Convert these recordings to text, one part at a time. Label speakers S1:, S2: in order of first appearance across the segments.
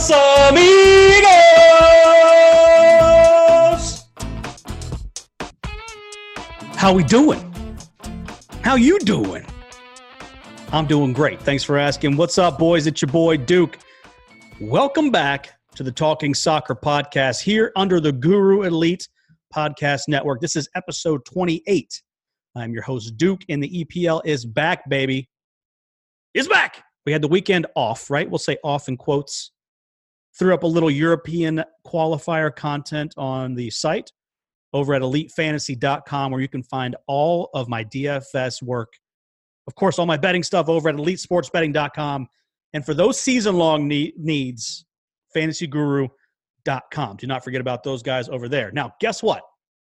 S1: Los amigos! How we doing? How you doing? I'm doing great. Thanks for asking. What's up, boys? It's your boy, Duke. Welcome back to the Talking Soccer Podcast here under the Guru Elite Podcast Network. This is episode 28. I'm your host, Duke, and the EPL is back, baby. It's back! We had the weekend off, right? We'll say off in quotes. Threw up a little European qualifier content on the site over at elitefantasy.com where you can find all of my DFS work. Of course, all my betting stuff over at elitesportsbetting.com. And for those season-long needs, fantasyguru.com. Do not forget about those guys over there. Now, guess what?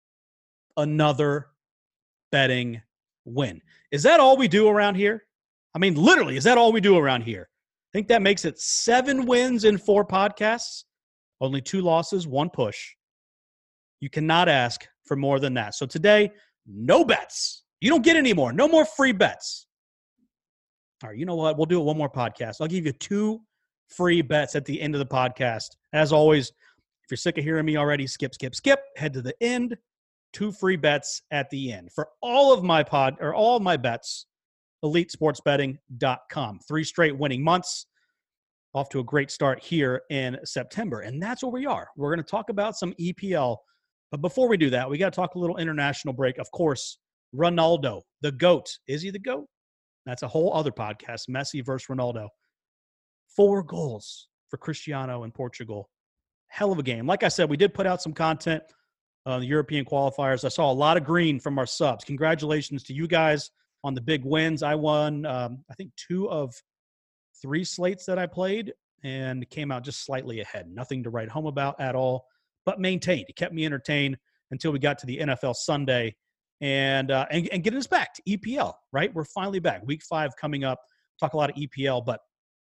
S1: Another betting win. Is that all we do around here? I mean, literally, is that all we do around here? I think that makes it 7 wins in 4 podcasts, only 2 losses, 1 push. You cannot ask for more than that. So today, no bets. You don't get any more. No more free bets. All right, you know what? We'll do it one more podcast. I'll give you 2 free bets at the end of the podcast. As always, if you're sick of hearing me already, skip. Head to the end. 2 free bets at the end. For all of my bets, elitesportsbetting.com. 3 straight winning months. Off to a great start here in September. And that's where we are. We're going to talk about some EPL. But before we do that, we got to talk a little international break. Of course, Ronaldo, the GOAT. Is he the GOAT? That's a whole other podcast. Messi versus Ronaldo. 4 goals for Cristiano in Portugal. Hell of a game. Like I said, we did put out some content on the European qualifiers. I saw a lot of green from our subs. Congratulations to you guys on the big wins. I won, I think, 2 of 3 slates that I played and came out just slightly ahead. Nothing to write home about at all, but maintained. It kept me entertained until we got to the NFL Sunday and getting us back to EPL, right? We're finally back. Week 5 coming up. Talk a lot of EPL, but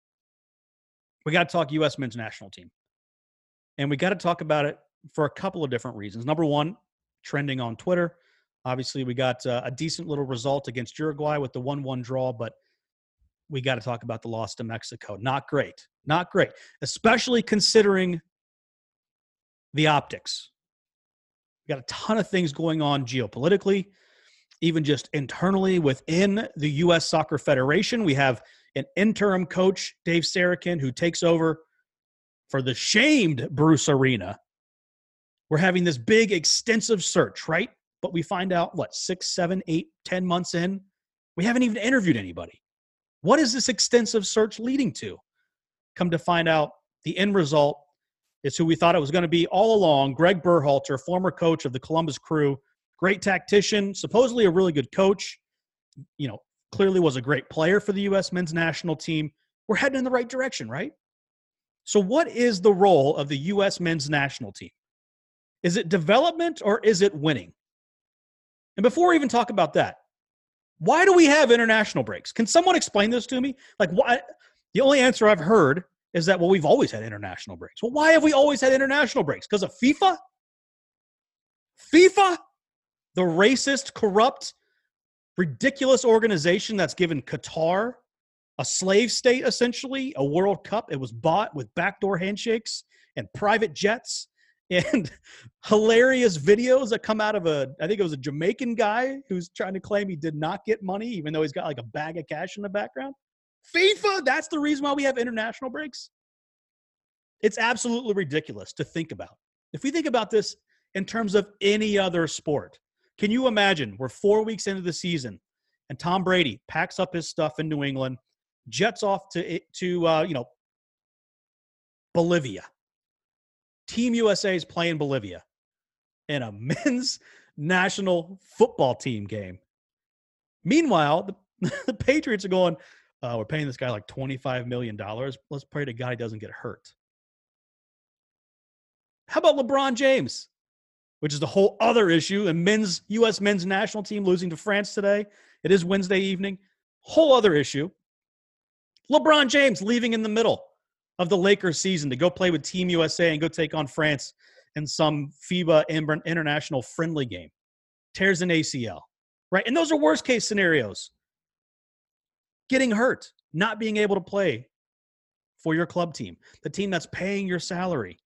S1: we got to talk U.S. men's national team. And we got to talk about it for a couple of different reasons. Number one, trending on Twitter. Obviously, we got a decent little result against Uruguay with the 1-1 draw, but we got to talk about the loss to Mexico. Not great. Not great, especially considering the optics. We got a ton of things going on geopolitically, even just internally within the U.S. Soccer Federation. We have an interim coach, Dave Sarakin, who takes over for the shamed Bruce Arena. We're having this big, extensive search, right? But we find out, 6, 7, 8, 10 months in, we haven't even interviewed anybody. What is this extensive search leading to? Come to find out, the end result is who we thought it was going to be all along, Greg Berhalter, former coach of the Columbus Crew, great tactician, supposedly a really good coach, clearly was a great player for the U.S. men's national team. We're heading in the right direction, right? So what is the role of the U.S. men's national team? Is it development or is it winning? And before we even talk about that, why do we have international breaks? Can someone explain this to me? Why? The only answer I've heard is that, we've always had international breaks. Well, why have we always had international breaks? Because of FIFA? FIFA? The racist, corrupt, ridiculous organization that's given Qatar, a slave state essentially, a World Cup. It was bought with backdoor handshakes and private jets and hilarious videos that come out of I think it was a Jamaican guy who's trying to claim he did not get money, even though he's got a bag of cash in the background. FIFA, that's the reason why we have international breaks. It's absolutely ridiculous to think about. If we think about this in terms of any other sport, can you imagine we're 4 weeks into the season and Tom Brady packs up his stuff in New England, jets off to Bolivia. Team USA is playing Bolivia in a men's national football team game. Meanwhile, the Patriots are going, we're paying this guy $25 million. Let's pray to God he doesn't get hurt. How about LeBron James, which is the whole other issue, and U.S. men's national team losing to France today. It is Wednesday evening. Whole other issue. LeBron James leaving in the middle of the Lakers season to go play with Team USA and go take on France in some FIBA international friendly game. Tears an ACL, right? And those are worst case scenarios. Getting hurt, not being able to play for your club team, the team that's paying your salary.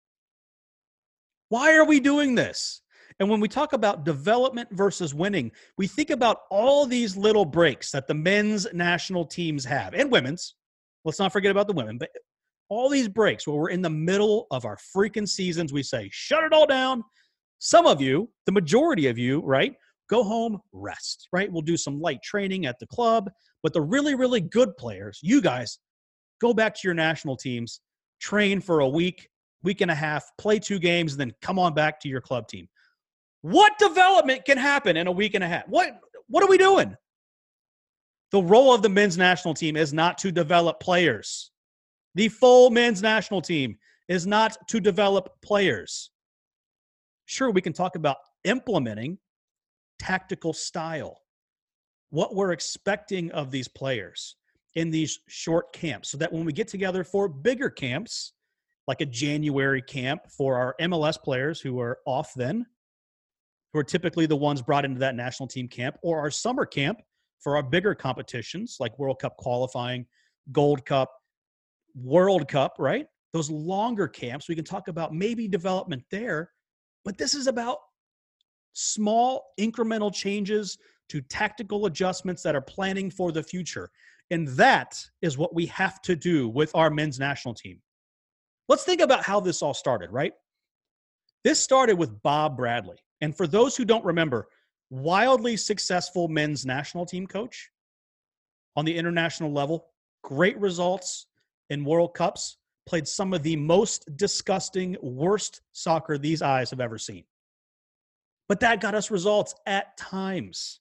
S1: Why are we doing this? And when we talk about development versus winning, we think about all these little breaks that the men's national teams have and women's. Let's not forget about the women, but all these breaks where we're in the middle of our freaking seasons, we say, shut it all down. Some of you, the majority of you, right, go home, rest, right? We'll do some light training at the club. But the really, really good players, you guys, go back to your national teams, train for a week, week and a half, play 2 games, and then come on back to your club team. What development can happen in a week and a half? What are we doing? The role of the men's national team is not to develop players. The full men's national team is not to develop players. Sure, we can talk about implementing tactical style, what we're expecting of these players in these short camps, so that when we get together for bigger camps, like a January camp for our MLS players who are off then, who are typically the ones brought into that national team camp, or our summer camp for our bigger competitions like World Cup qualifying, Gold Cup, World Cup, right? Those longer camps, we can talk about maybe development there, but this is about small incremental changes to tactical adjustments that are planning for the future. And that is what we have to do with our men's national team. Let's think about how this all started, right? This started with Bob Bradley. And for those who don't remember, wildly successful men's national team coach on the international level, great results in World Cups, played some of the most disgusting, worst soccer these eyes have ever seen. But that got us results at times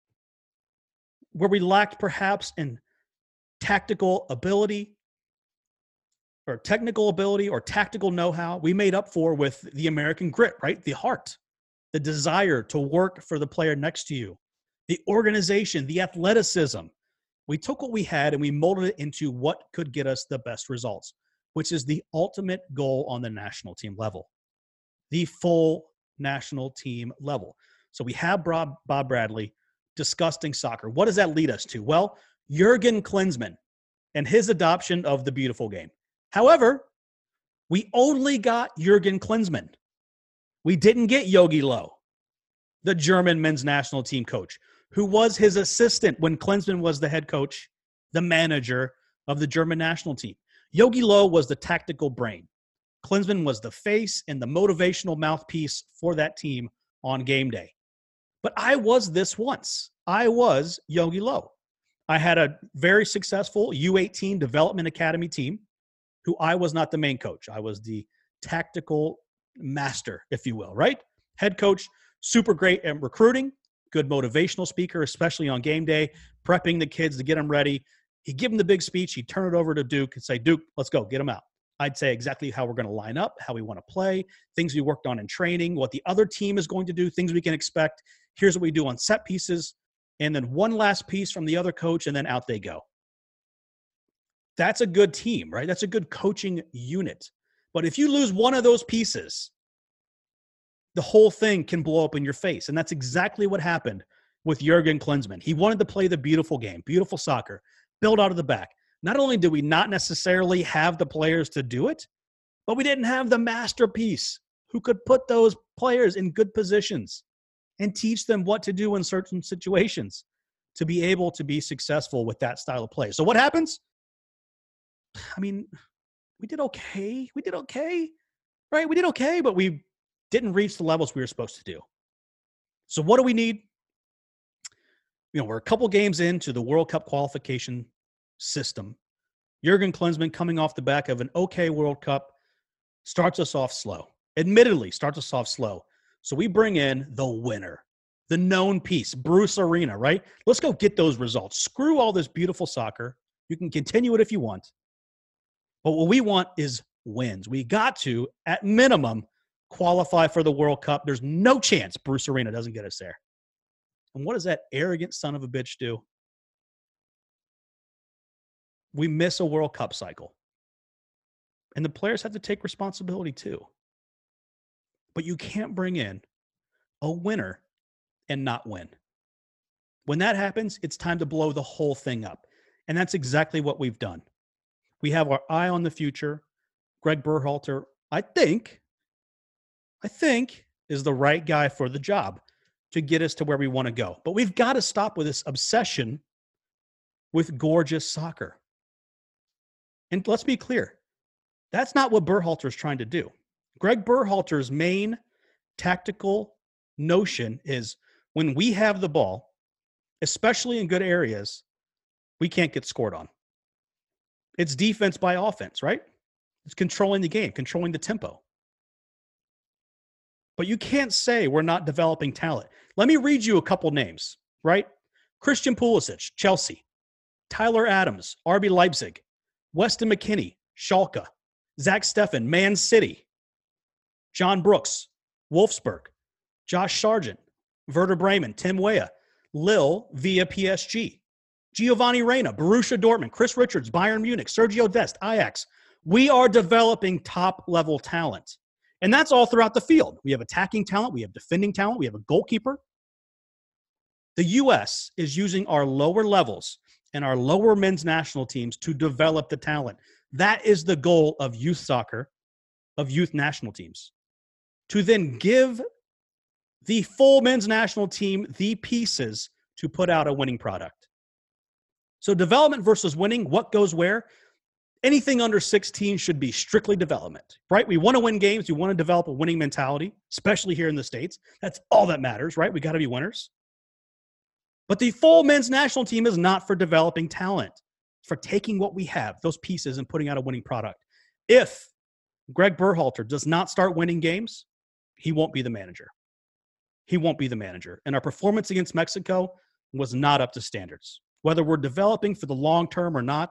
S1: where we lacked perhaps in tactical ability or technical ability or tactical know-how. We made up for with the American grit, right? The heart, the desire to work for the player next to you, the organization, the athleticism. We took what we had and we molded it into what could get us the best results, which is the ultimate goal on the national team level, the full national team level. So we have Bob Bradley disgusting soccer. What does that lead us to? Well, Jurgen Klinsmann and his adoption of the beautiful game. However, we only got Jurgen Klinsmann. We didn't get Jogi Löw, the German men's national team coach, who was his assistant when Klinsmann was the head coach, the manager of the German national team. Jogi Löw was the tactical brain. Klinsmann was the face and the motivational mouthpiece for that team on game day. But I was this once. I was Jogi Löw. I had a very successful U18 development academy team who I was not the main coach. I was the tactical master, if you will, right? Head coach, super great at recruiting, good motivational speaker, especially on game day, prepping the kids to get them ready. He'd give them the big speech. He'd turn it over to Duke and say, Duke, let's go, get them out. I'd say exactly how we're going to line up, how we want to play, things we worked on in training, what the other team is going to do, things we can expect. Here's what we do on set pieces. And then one last piece from the other coach, and then out they go. That's a good team, right? That's a good coaching unit. But if you lose one of those pieces, the whole thing can blow up in your face. And that's exactly what happened with Jurgen Klinsmann. He wanted to play the beautiful game, beautiful soccer, build out of the back. Not only did we not necessarily have the players to do it, but we didn't have the masterpiece who could put those players in good positions and teach them what to do in certain situations to be able to be successful with that style of play. So what happens? I mean, we did okay. We did okay, right? We did okay, but we didn't reach the levels we were supposed to do. So what do we need? You know, we're a couple games into the World Cup qualification system. Jurgen Klinsmann, coming off the back of an okay World Cup, starts us off slow. Admittedly, starts us off slow. So we bring in the winner, the known piece, Bruce Arena, right? Let's go get those results. Screw all this beautiful soccer. You can continue it if you want. But what we want is wins. We got to, at minimum, qualify for the World Cup. There's no chance Bruce Arena doesn't get us there. And what does that arrogant son of a bitch do? We miss a World Cup cycle. And the players have to take responsibility too. But you can't bring in a winner and not win. When that happens, it's time to blow the whole thing up. And that's exactly what we've done. We have our eye on the future. Greg Berhalter, I think, is the right guy for the job to get us to where we want to go. But we've got to stop with this obsession with gorgeous soccer. And let's be clear, that's not what Berhalter is trying to do. Greg Berhalter's main tactical notion is when we have the ball, especially in good areas, we can't get scored on. It's defense by offense, right? It's controlling the game, controlling the tempo. But you can't say we're not developing talent. Let me read you a couple names, right? Christian Pulisic, Chelsea. Tyler Adams, RB Leipzig. Weston McKennie, Schalke. Zach Steffen, Man City. John Brooks, Wolfsburg. Josh Sargent, Werder Bremen. Tim Weah, Lille via PSG. Giovanni Reina, Borussia Dortmund. Chris Richards, Bayern Munich. Sergio Dest, Ajax. We are developing top-level talent. And that's all throughout the field. We have attacking talent. We have defending talent. We have a goalkeeper. The U.S. is using our lower levels and our lower men's national teams to develop the talent. That is the goal of youth soccer, of youth national teams. To then give the full men's national team the pieces to put out a winning product. So development versus winning, what goes where? Anything under 16 should be strictly development, right? We want to win games. We want to develop a winning mentality, especially here in the States. That's all that matters, right? We got to be winners. But the full men's national team is not for developing talent. It's for taking what we have, those pieces, and putting out a winning product. If Greg Berhalter does not start winning games, he won't be the manager. He won't be the manager. And our performance against Mexico was not up to standards. Whether we're developing for the long term or not,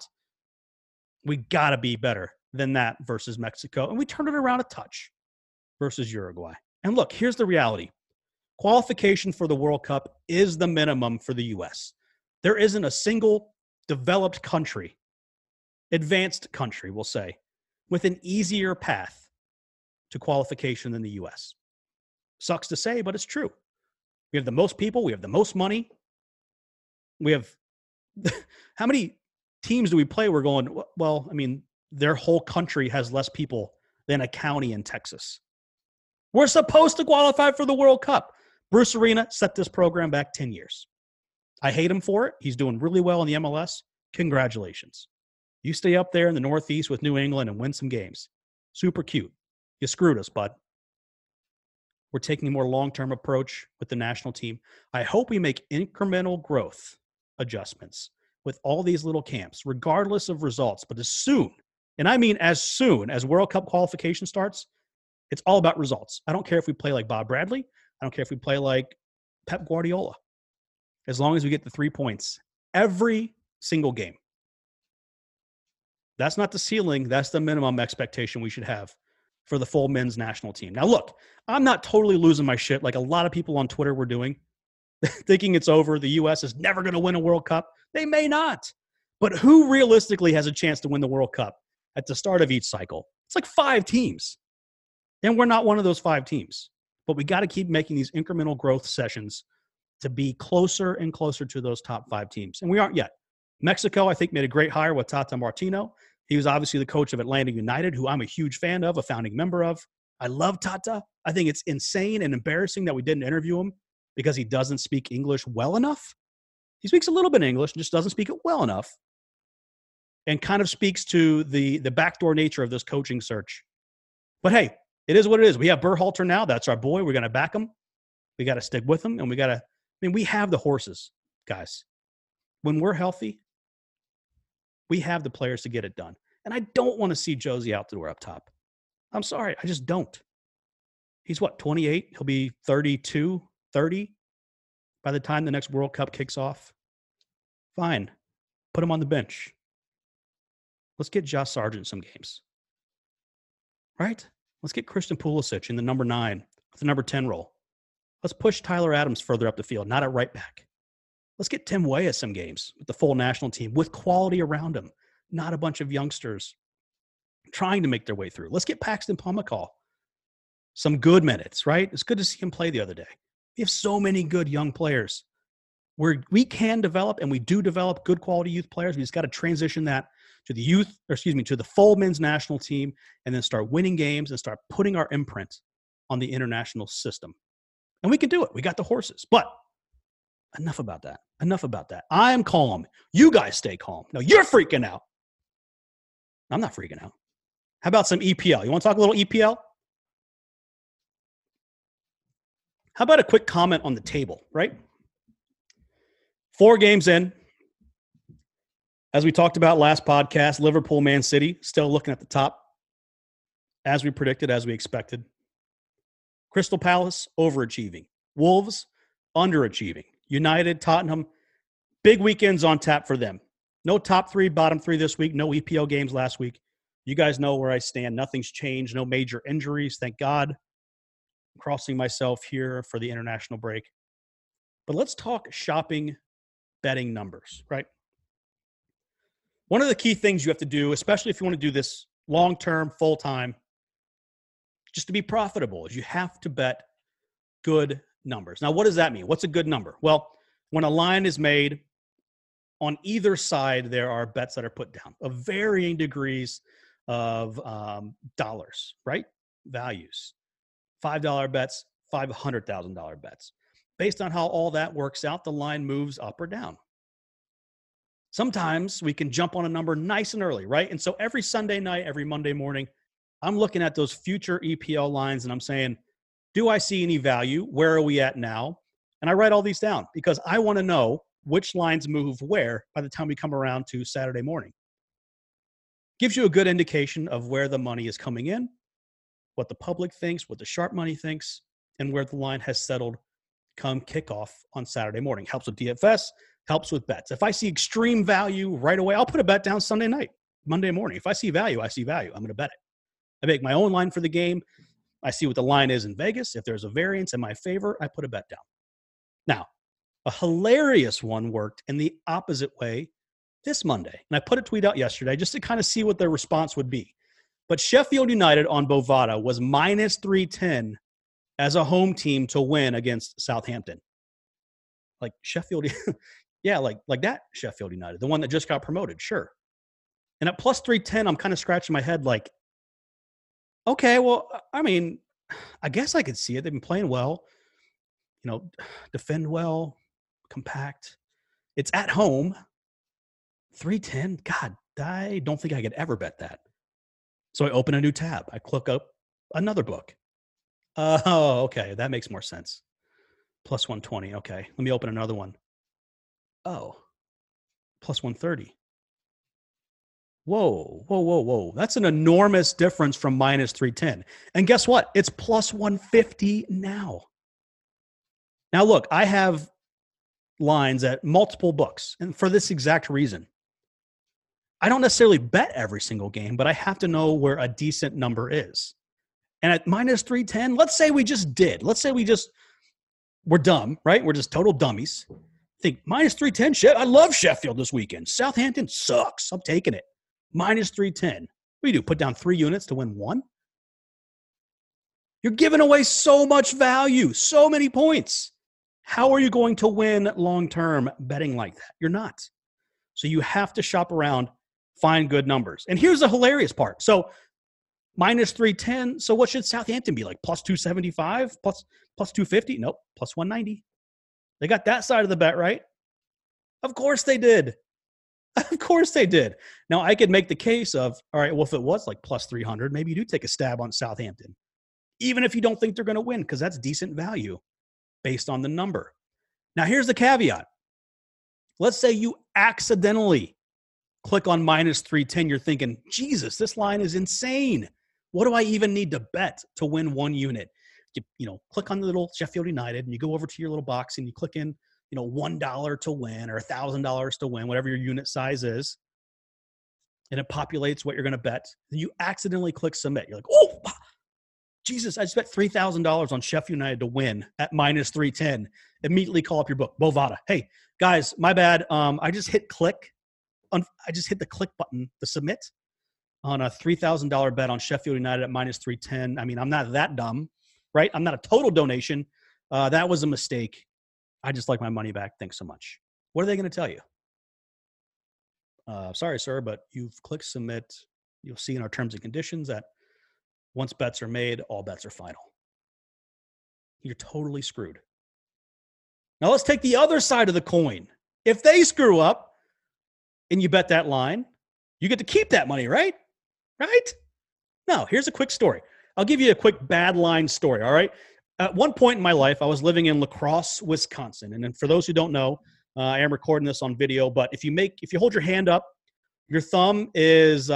S1: we got to be better than that versus Mexico. And we turned it around a touch versus Uruguay. And look, here's the reality. Qualification for the World Cup is the minimum for the U.S. There isn't a single developed country, advanced country, we'll say, with an easier path to qualification than the U.S. Sucks to say, but it's true. We have the most people. We have the most money. We have how many teams do we play? We're going, well, I mean, their whole country has less people than a county in Texas. We're supposed to qualify for the World Cup. Bruce Arena set this program back 10 years. I hate him for it. He's doing really well in the MLS. Congratulations. You stay up there in the Northeast with New England and win some games. Super cute. You screwed us, bud. We're taking a more long-term approach with the national team. I hope we make incremental growth adjustments with all these little camps, regardless of results. But as soon, and I mean as soon as World Cup qualification starts, it's all about results. I don't care if we play like Bob Bradley. I don't care if we play like Pep Guardiola. As long as we get the 3 points every single game. That's not the ceiling. That's the minimum expectation we should have for the full men's national team. Now, look, I'm not totally losing my shit like a lot of people on Twitter were doing, thinking it's over. The U.S. is never going to win a World Cup. They may not. But who realistically has a chance to win the World Cup at the start of each cycle? It's like 5 teams. And we're not one of those 5 teams. But we got to keep making these incremental growth sessions to be closer and closer to those top 5 teams. And we aren't yet. Mexico, I think, made a great hire with Tata Martino. He was obviously the coach of Atlanta United, who I'm a huge fan of, a founding member of. I love Tata. I think it's insane and embarrassing that we didn't interview him because he doesn't speak English well enough. He speaks a little bit of English, just doesn't speak it well enough, and kind of speaks to the backdoor nature of this coaching search. But hey, it is what it is. We have Berhalter now. That's our boy. We're going to back him. We got to stick with him, and we have the horses, guys. When we're healthy, we have the players to get it done. And I don't want to see Josie out the door up top. I'm sorry. I just don't. He's 28? He'll be 32, 30 by the time the next World Cup kicks off. Fine. Put him on the bench. Let's get Josh Sargent some games. Right? Let's get Christian Pulisic in the number 9 with the number 10 role. Let's push Tyler Adams further up the field, not at right back. Let's get Tim Weah some games with the full national team with quality around him, not a bunch of youngsters trying to make their way through. Let's get Paxton Pomykal some good minutes, right? It's good to see him play the other day. We have so many good young players where we can develop, and we do develop good quality youth players. We just got to transition that to the youth, or excuse me, to the full men's national team, and then start winning games and start putting our imprint on the international system. And we can do it. We got the horses. But enough about that. Enough about that. I am calm. You guys stay calm. No, you're freaking out. I'm not freaking out. How about some EPL? You want to talk a little EPL? How about a quick comment on the table, right? 4 games in. As we talked about last podcast, Liverpool, Man City, still looking at the top. As we predicted, as we expected. Crystal Palace, overachieving. Wolves, underachieving. United, Tottenham, big weekends on tap for them. No top 3, bottom 3 this week. No EPL games last week. You guys know where I stand. Nothing's changed. No major injuries, thank God. I'm crossing myself here for the international break. But let's talk shopping betting numbers, right? One of the key things you have to do, especially if you want to do this long-term, full-time, just to be profitable, is you have to bet good numbers. Now, what does that mean? What's a good number? Well, when a line is made, on either side, there are bets that are put down of varying degrees of dollars, right? Values. $5 bets, $500,000 bets. Based on how all that works out, the line moves up or down. Sometimes we can jump on a number nice and early, right? And so every Sunday night, every Monday morning, I'm looking at those future EPL lines and I'm saying, do I see any value? Where are we at now? And I write all these down because I want to know which lines move where by the time we come around to Saturday morning. Gives you a good indication of where the money is coming in, what the public thinks, what the sharp money thinks, and where the line has settled come kickoff on Saturday morning. Helps with DFS, helps with bets. If I see extreme value right away, I'll put a bet down Sunday night, Monday morning. If I see value, I see value. I'm going to bet it. I make my own line for the game. I see what the line is in Vegas. If there's a variance in my favor, I put a bet down. Now, a hilarious one worked in the opposite way this Monday. And I put a tweet out yesterday just to kind of see what their response would be. But Sheffield United on Bovada was minus 310 as a home team to win against Southampton. Like Sheffield, yeah, like that Sheffield United, the one that just got promoted, sure. And at plus 310, I'm kind of scratching my head like, okay, well, I mean, I guess I could see it. They've been playing well, defend well, compact. It's at home. 310. God, I don't think I could ever bet that. So I open a new tab. I click up another book. Oh, okay. That makes more sense. Plus 120. Okay. Let me open another one. Oh, plus 130. Whoa. That's an enormous difference from minus 310. And guess what? It's plus 150 now. Now, look, I have lines at multiple books, and for this exact reason. I don't necessarily bet every single game, but I have to know where a decent number is. And at minus 310, let's say we just did. Let's say we're dumb, right? We're just total dummies. Think minus 310, I love Sheffield this weekend. Southampton sucks. I'm taking it. Minus 310. What do you do? Put down 3 units to win 1? You're giving away so much value, so many points. How are you going to win long-term betting like that? You're not. So you have to shop around, find good numbers. And here's the hilarious part. So minus 310. So what should Southampton be like? Plus 275? Plus 250? Nope. Plus 190. They got that side of the bet right. Of course they did. Of course they did. Now I could make the case of, all right, well, if it was like plus 300, maybe you do take a stab on Southampton, even if you don't think they're going to win, because that's decent value based on the number. Now here's the caveat. Let's say you accidentally click on minus 310. You're thinking, Jesus, this line is insane. What do I even need to bet to win 1 unit? You click on the little Sheffield United and you go over to your little box and you click in, $1 to win or $1,000 to win, whatever your unit size is. And it populates what you're going to bet. Then you accidentally click submit. You're like, oh, Jesus, I just bet $3,000 on Sheffield United to win at minus 310. Immediately call up your book, Bovada. Hey, guys, my bad. I just hit click. I just hit the click button to submit on a $3,000 bet on Sheffield United at minus 310. I mean, I'm not that dumb, right? I'm not a total donation. That was a mistake. I just like my money back. Thanks so much. What are they going to tell you? Sorry, sir, but you've clicked submit. You'll see in our terms and conditions that once bets are made, all bets are final. You're totally screwed. Now let's take the other side of the coin. If they screw up and you bet that line, you get to keep that money, right? Right? No, here's a quick story. I'll give you a quick bad line story, all right? At one point in my life, I was living in La Crosse, Wisconsin. And then for those who don't know, I am recording this on video, but if you hold your hand up, your thumb is,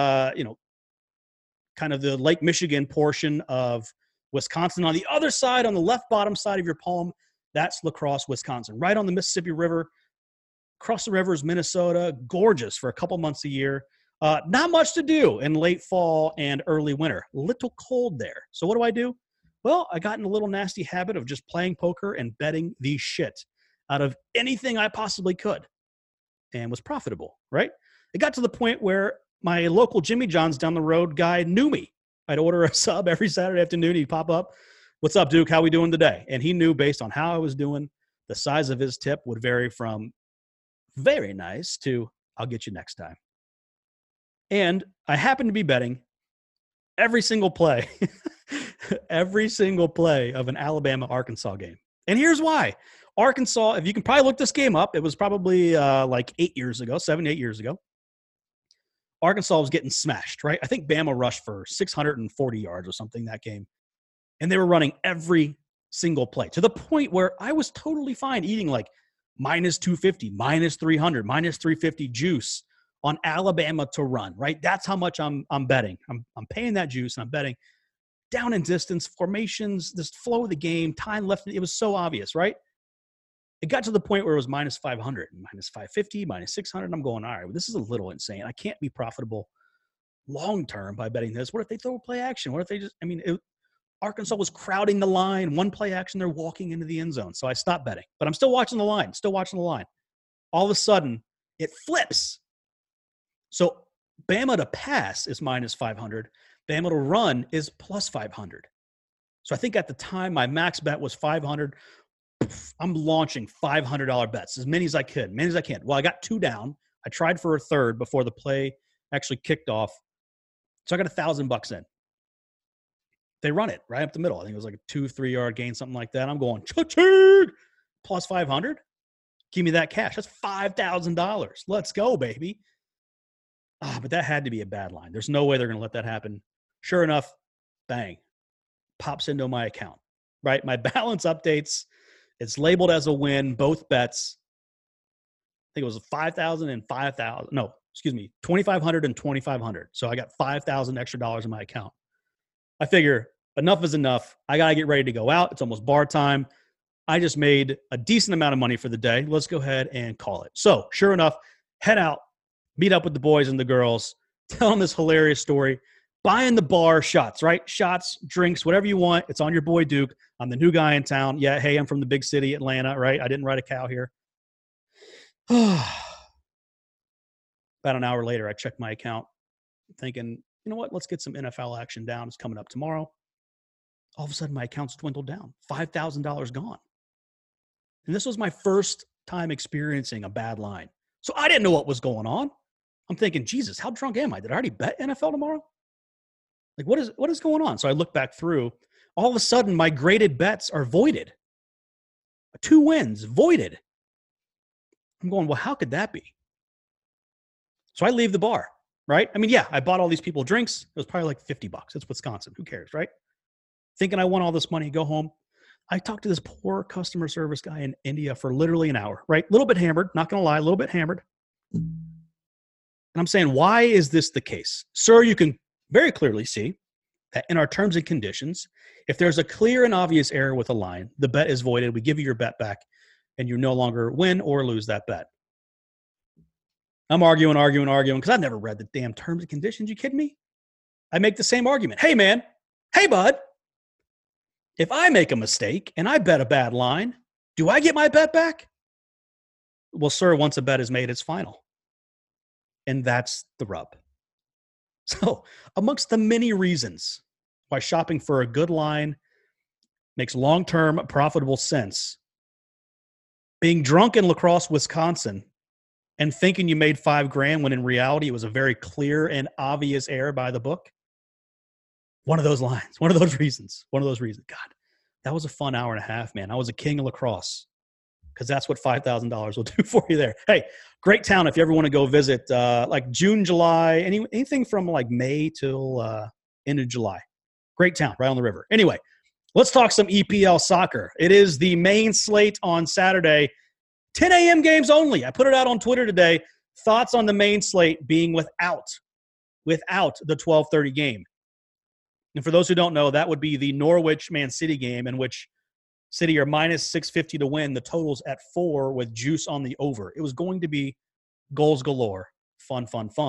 S1: kind of the Lake Michigan portion of Wisconsin. On the other side, on the left bottom side of your palm, that's La Crosse, Wisconsin. Right on the Mississippi River, across the river is Minnesota. Gorgeous for a couple months a year. Not much to do in late fall and early winter. Little cold there. So what do? Well, I got in a little nasty habit of just playing poker and betting the shit out of anything I possibly could and was profitable, right? It got to the point where my local Jimmy John's down the road guy knew me. I'd order a sub every Saturday afternoon. He'd pop up. What's up, Duke? How we doing today? And he knew based on how I was doing, the size of his tip would vary from very nice to I'll get you next time. And I happened to be betting every single play, every single play of an Alabama-Arkansas game. And here's why. Arkansas, if you can probably look this game up, it was probably like 8 years ago, 7, 8 years ago. Arkansas was getting smashed, right? I think Bama rushed for 640 yards or something that game. And they were running every single play to the point where I was totally fine eating like minus 250, minus 300, minus 350 juice on Alabama to run, right? That's how much I'm betting. I'm paying that juice and I'm betting down in distance, formations, this flow of the game, time left. It was so obvious, right? It got to the point where it was minus 500, minus 550, minus 600. I'm going, all right, well, this is a little insane. I can't be profitable long-term by betting this. What if they throw a play action? What if they just, Arkansas was crowding the line. One play action, they're walking into the end zone. So I stopped betting. But I'm still watching the line, All of a sudden, it flips. So Bama to pass is minus 500. Bama to run is plus 500. So I think at the time, my max bet was 500. I'm launching $500 bets, as many as I can. Well, I got 2 down. I tried for a third before the play actually kicked off. So I got $1,000 in. They run it right up the middle. I think it was like a 2-3 yard gain, something like that. I'm going, cha-ching! Plus 500. Give me that cash. That's $5,000. Let's go, baby. But that had to be a bad line. There's no way they're going to let that happen. Sure enough, bang, pops into my account, right? My balance updates. It's labeled as a win, both bets. I think it was 5,000 and 5,000. No, excuse me, 2,500 and 2,500. So I got $5,000 extra dollars in my account. I figure enough is enough. I got to get ready to go out. It's almost bar time. I just made a decent amount of money for the day. Let's go ahead and call it. So sure enough, head out, meet up with the boys and the girls, tell them this hilarious story, buying the bar shots, right? Shots, drinks, whatever you want. It's on your boy Duke. I'm the new guy in town. Yeah, hey, I'm from the big city, Atlanta, right? I didn't ride a cow here. About an hour later, I checked my account thinking, you know what? Let's get some NFL action down. It's coming up tomorrow. All of a sudden, my account's dwindled down. $5,000 gone. And this was my first time experiencing a bad line. So I didn't know what was going on. I'm thinking, Jesus, how drunk am I? Did I already bet NFL tomorrow? Like, what is going on? So I look back through. All of a sudden, my graded bets are voided. 2 wins, voided. I'm going, well, how could that be? So I leave the bar, right? I bought all these people drinks. It was probably like $50. It's Wisconsin. Who cares, right? Thinking I won all this money, go home. I talked to this poor customer service guy in India for literally an hour, right? A little bit hammered, not going to lie, a little bit hammered. And I'm saying, why is this the case? Sir, you can very clearly see that in our terms and conditions, if there's a clear and obvious error with a line, the bet is voided. We give you your bet back, and you no longer win or lose that bet. I'm arguing because I've never read the damn terms and conditions. You kidding me? I make the same argument. Hey, man. Hey, bud. If I make a mistake and I bet a bad line, do I get my bet back? Well, sir, once a bet is made, it's final. And that's the rub. So amongst the many reasons why shopping for a good line makes long-term profitable sense, being drunk in La Crosse, Wisconsin and thinking you made $5,000 when in reality it was a very clear and obvious error by the book. One of those lines, one of those reasons. God, that was a fun hour and a half, man. I was a king of lacrosse because that's what $5,000 will do for you there. Hey, great town if you ever want to go visit, like June, July, anything from like May till end of July. Great town, right on the river. Anyway, let's talk some EPL soccer. It is the main slate on Saturday. 10 a.m. games only. I put it out on Twitter today. Thoughts on the main slate being without the 12:30 game. And for those who don't know, that would be the Norwich-Man City game in which City are minus 650 to win. The total's at 4 with juice on the over. It was going to be goals galore. Fun.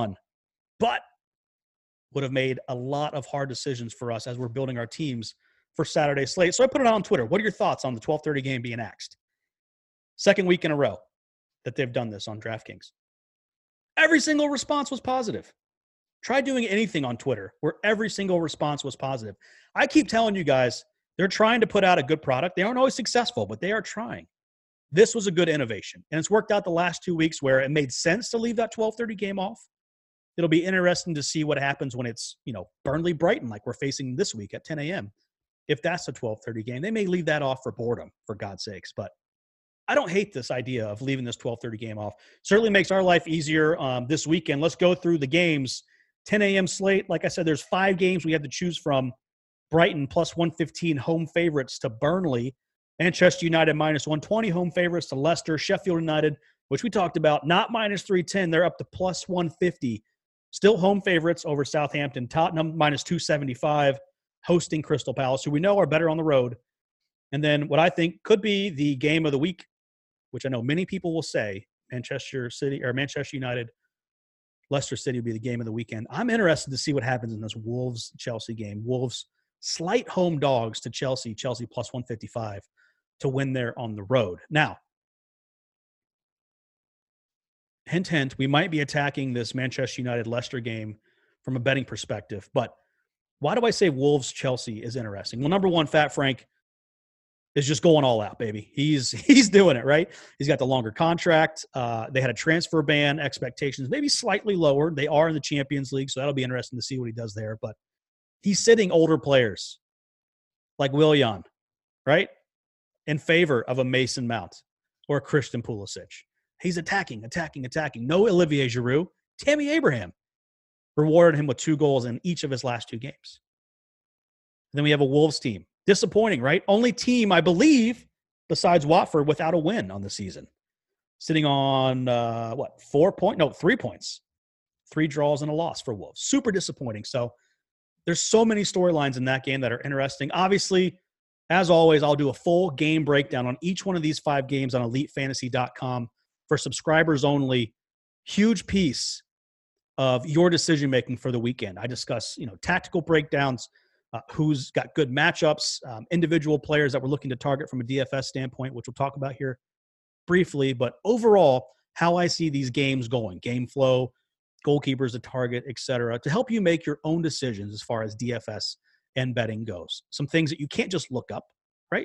S1: But would have made a lot of hard decisions for us as we're building our teams for Saturday's slate. So I put it out on Twitter. What are your thoughts on the 12:30 game being axed? Second week in a row that they've done this on DraftKings. Every single response was positive. Try doing anything on Twitter where every single response was positive. I keep telling you guys, they're trying to put out a good product. They aren't always successful, but they are trying. This was a good innovation. And it's worked out the last 2 weeks where it made sense to leave that 12:30 game off. It'll be interesting to see what happens when it's, Burnley Brighton, like we're facing this week at 10 a.m. If that's a 12:30 game, they may leave that off for boredom, for God's sakes. But I don't hate this idea of leaving this 12:30 game off. Certainly makes our life easier this weekend. Let's go through the games. 10 a.m. slate. Like I said, there's 5 games we have to choose from. Brighton plus 115 home favorites to Burnley. Manchester United minus 120 home favorites to Leicester. Sheffield United, which we talked about, not minus 310. They're up to plus 150. Still home favorites over Southampton. Tottenham minus 275 hosting Crystal Palace, who we know are better on the road. And then what I think could be the game of the week, which I know many people will say, Manchester United, Leicester City will be the game of the weekend. I'm interested to see what happens in this Wolves-Chelsea game. Wolves slight home dogs to Chelsea plus 155 to win there on the road. Now, hint, hint, we might be attacking this Manchester United-Leicester game from a betting perspective. But why do I say Wolves-Chelsea is interesting? Well, number one, Fat Frank is just going all out, baby. He's doing it, right? He's got the longer contract. They had a transfer ban, expectations maybe slightly lowered. They are in the Champions League, so that'll be interesting to see what he does there. But he's sitting older players like Willian, right, in favor of a Mason Mount or a Christian Pulisic. He's attacking. No Olivier Giroud. Tammy Abraham rewarded him with 2 goals in each of his last 2 games. And then we have a Wolves team. Disappointing, right? Only team, I believe, besides Watford without a win on the season. Sitting on, 3 points. 3 draws and a loss for Wolves. Super disappointing. So there's so many storylines in that game that are interesting. Obviously, as always, I'll do a full game breakdown on each one of these 5 games on EliteFantasy.com for subscribers only. Huge piece of your decision-making for the weekend. I discuss, tactical breakdowns, who's got good matchups, individual players that we're looking to target from a DFS standpoint, which we'll talk about here briefly. But overall, how I see these games going, game flow, goalkeepers to target, etc., to help you make your own decisions as far as DFS and betting goes. Some things that you can't just look up, right?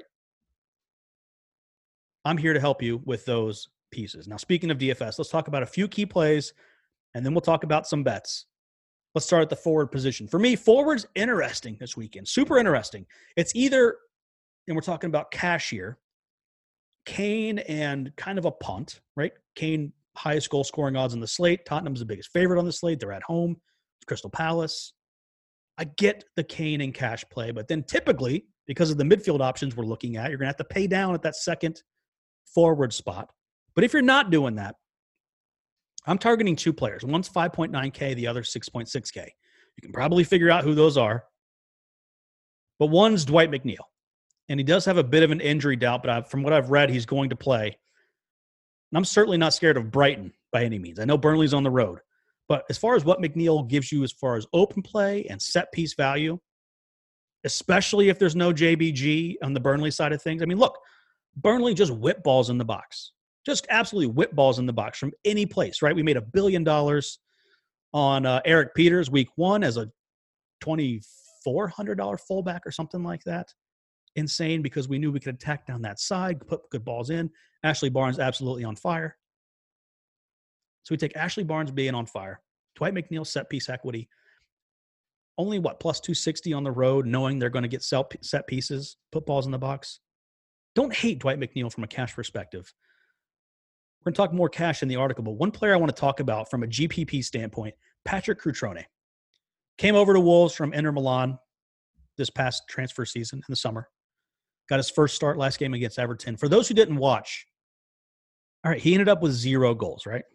S1: I'm here to help you with those pieces. Now, speaking of DFS, let's talk about a few key plays, and then we'll talk about some bets. Let's start at the forward position. For me, forward's interesting this weekend. Super interesting. It's either, and we're talking about cash here, Kane and kind of a punt, right? Kane, highest goal scoring odds on the slate. Tottenham's the biggest favorite on the slate. They're at home. Crystal Palace. I get the Kane and cash play, but then typically, because of the midfield options we're looking at, you're going to have to pay down at that second forward spot. But if you're not doing that, I'm targeting 2 players. One's 5.9K, the other 6.6K. You can probably figure out who those are. But one's Dwight McNeil. And he does have a bit of an injury doubt, but from what I've read, he's going to play. And I'm certainly not scared of Brighton by any means. I know Burnley's on the road. But as far as what McNeil gives you as far as open play and set piece value, especially if there's no JBG on the Burnley side of things. I mean, look, Burnley just whip balls in the box. Just absolutely whip balls in the box from any place, right? We made $1 billion on Eric Peters week 1 as a $2,400 fullback or something like that. Insane, because we knew we could attack down that side, put good balls in. Ashley Barnes absolutely on fire. So we take Ashley Barnes being on fire, Dwight McNeil set piece equity, only plus 260 on the road, knowing they're going to get set pieces, put balls in the box. Don't hate Dwight McNeil from a cash perspective. We're going to talk more cash in the article, but one player I want to talk about from a GPP standpoint, Patrick Cutrone. Came over to Wolves from Inter Milan this past transfer season in the summer. Got his first start last game against Everton. For those who didn't watch, all right, he ended up with 0 goals, right?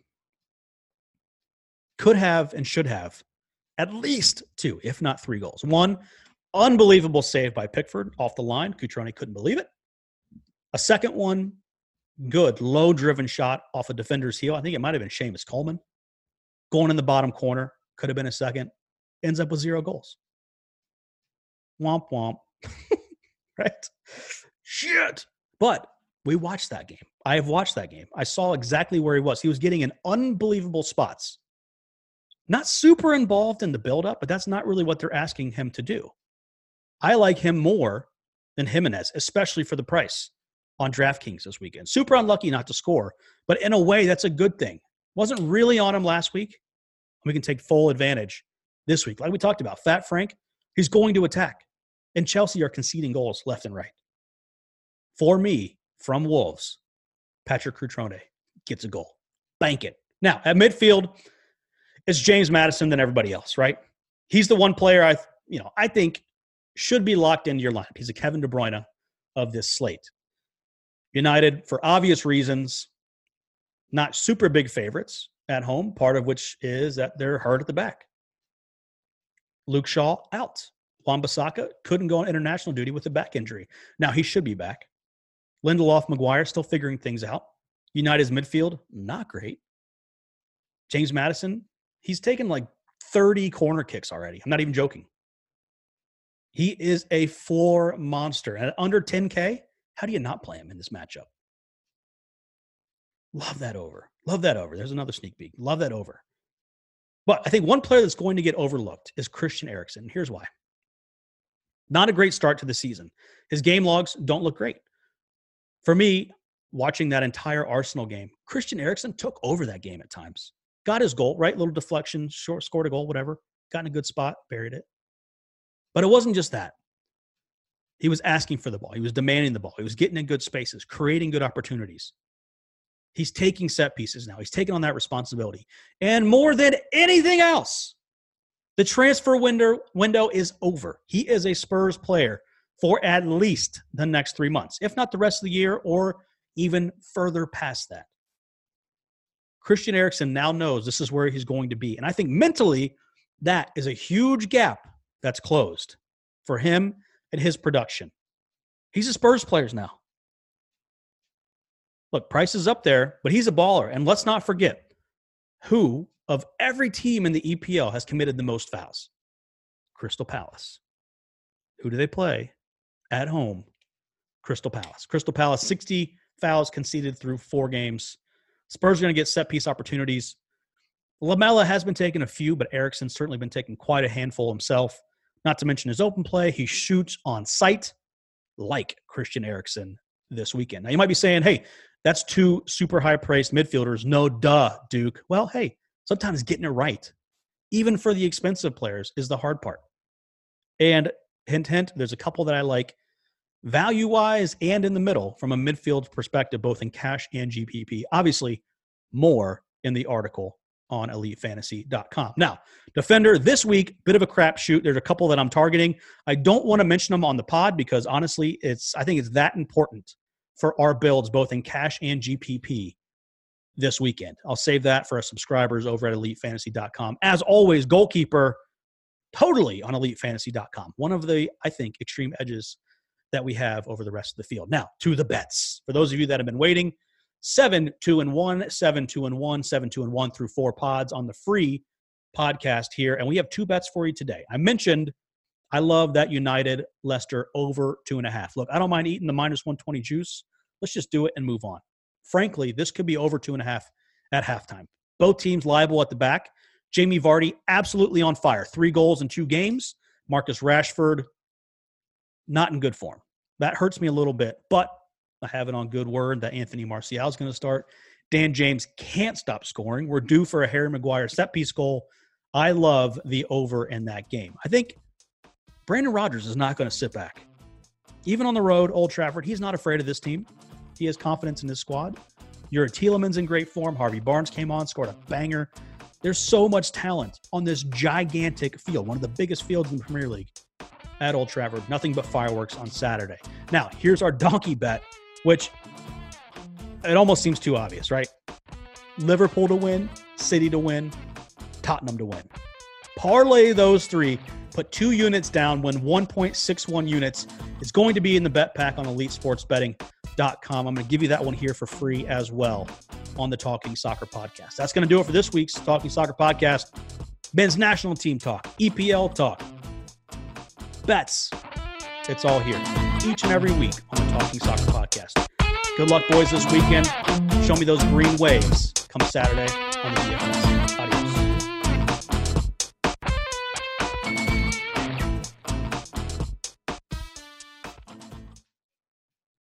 S1: Could have and should have at least 2, if not 3 goals. One, unbelievable save by Pickford off the line. Cutrone couldn't believe it. A second one, good, low-driven shot off a defender's heel. I think it might have been Seamus Coleman. Going in the bottom corner. Could have been a second. Ends up with 0 goals. Womp womp. Right? Shit. But we watched that game. I have watched that game. I saw exactly where he was. He was getting in unbelievable spots. Not super involved in the buildup, but that's not really what they're asking him to do. I like him more than Jimenez, especially for the price on DraftKings this weekend. Super unlucky not to score, but in a way, that's a good thing. Wasn't really on him last week. We can take full advantage this week. Like we talked about, Fat Frank, he's going to attack. And Chelsea are conceding goals left and right. For me, from Wolves, Patrick Cutrone gets a goal. Bank it. Now, at midfield, it's James Maddison than everybody else, right? He's the one player I think should be locked into your lineup. He's a Kevin De Bruyne of this slate. United, for obvious reasons, not super big favorites at home, part of which is that they're hard at the back. Luke Shaw out. Wan-Bissaka couldn't go on international duty with a back injury. Now he should be back. Lindelof, Maguire still figuring things out. United's midfield, not great. James Maddison, he's taken like 30 corner kicks already. I'm not even joking. He is a floor monster. And at under 10K, how do you not play him in this matchup? Love that over. Love that over. There's another sneak peek. Love that over. But I think one player that's going to get overlooked is Christian Eriksen. Here's why. Not a great start to the season. His game logs don't look great. For me, watching that entire Arsenal game, Christian Eriksen took over that game at times. Got his goal, right? Little deflection, scored a goal, whatever. Got in a good spot, buried it. But it wasn't just that. He was asking for the ball. He was demanding the ball. He was getting in good spaces, creating good opportunities. He's taking set pieces now. He's taking on that responsibility. And more than anything else, the transfer window is over. He is a Spurs player for at least the next 3 months, if not the rest of the year or even further past that. Christian Eriksen now knows this is where he's going to be. And I think mentally, that is a huge gap that's closed for him and his production. He's a Spurs player now. Look, price is up there, but he's a baller. And let's not forget who of every team in the EPL has committed the most fouls. Crystal Palace. Who do they play? At home, Crystal Palace. Crystal Palace, 60 fouls conceded through 4 games. Spurs are going to get set-piece opportunities. Lamela has been taking a few, but Eriksen's certainly been taking quite a handful himself. Not to mention his open play. He shoots on sight like Christian Eriksen this weekend. Now, you might be saying, hey, that's 2 super high-priced midfielders. No, duh, Duke. Well, hey, sometimes getting it right, even for the expensive players, is the hard part. And hint, hint, there's a couple that I like value-wise and in the middle from a midfield perspective, both in cash and GPP. Obviously, more in the article on EliteFantasy.com. Now, defender this week, bit of a crapshoot. There's a couple that I'm targeting. I don't want to mention them on the pod because honestly, I think it's that important for our builds, both in cash and GPP this weekend. I'll save that for our subscribers over at EliteFantasy.com. As always, goalkeeper totally on EliteFantasy.com. One of the, I think, extreme edges that we have over the rest of the field. Now, to the bets. For those of you that have been waiting, 7-2-1, 7-2-1, 7-2-1 through 4 pods on the free podcast here. And we have 2 bets for you today. I mentioned I love that United Leicester over 2.5. Look, I don't mind eating the minus 120 juice. Let's just do it and move on. Frankly, this could be over 2.5 at halftime. Both teams liable at the back. Jamie Vardy, absolutely on fire. 3 goals in 2 games. Marcus Rashford, not in good form. That hurts me a little bit, but I have it on good word that Anthony Martial is going to start. Dan James can't stop scoring. We're due for a Harry Maguire set-piece goal. I love the over in that game. I think Brandon Rodgers is not going to sit back. Even on the road, Old Trafford, he's not afraid of this team. He has confidence in his squad. Yuri Tielemans in great form. Harvey Barnes came on, scored a banger. There's so much talent on this gigantic field, one of the biggest fields in the Premier League at Old Trafford. Nothing but fireworks on Saturday. Now, here's our donkey bet, which it almost seems too obvious, right? Liverpool to win, City to win, Tottenham to win. Parlay those three, put 2 units down, win 1.61 units. It's going to be in the bet pack on EliteSportsBetting.com. I'm going to give you that one here for free as well on the Talking Soccer Podcast. That's going to do it for this week's Talking Soccer Podcast. Men's national team talk, EPL talk, bets. It's all here each and every week on the Talking Soccer Podcast. Good luck, boys, this weekend. Show me those green waves come Saturday on the DFS. Adios.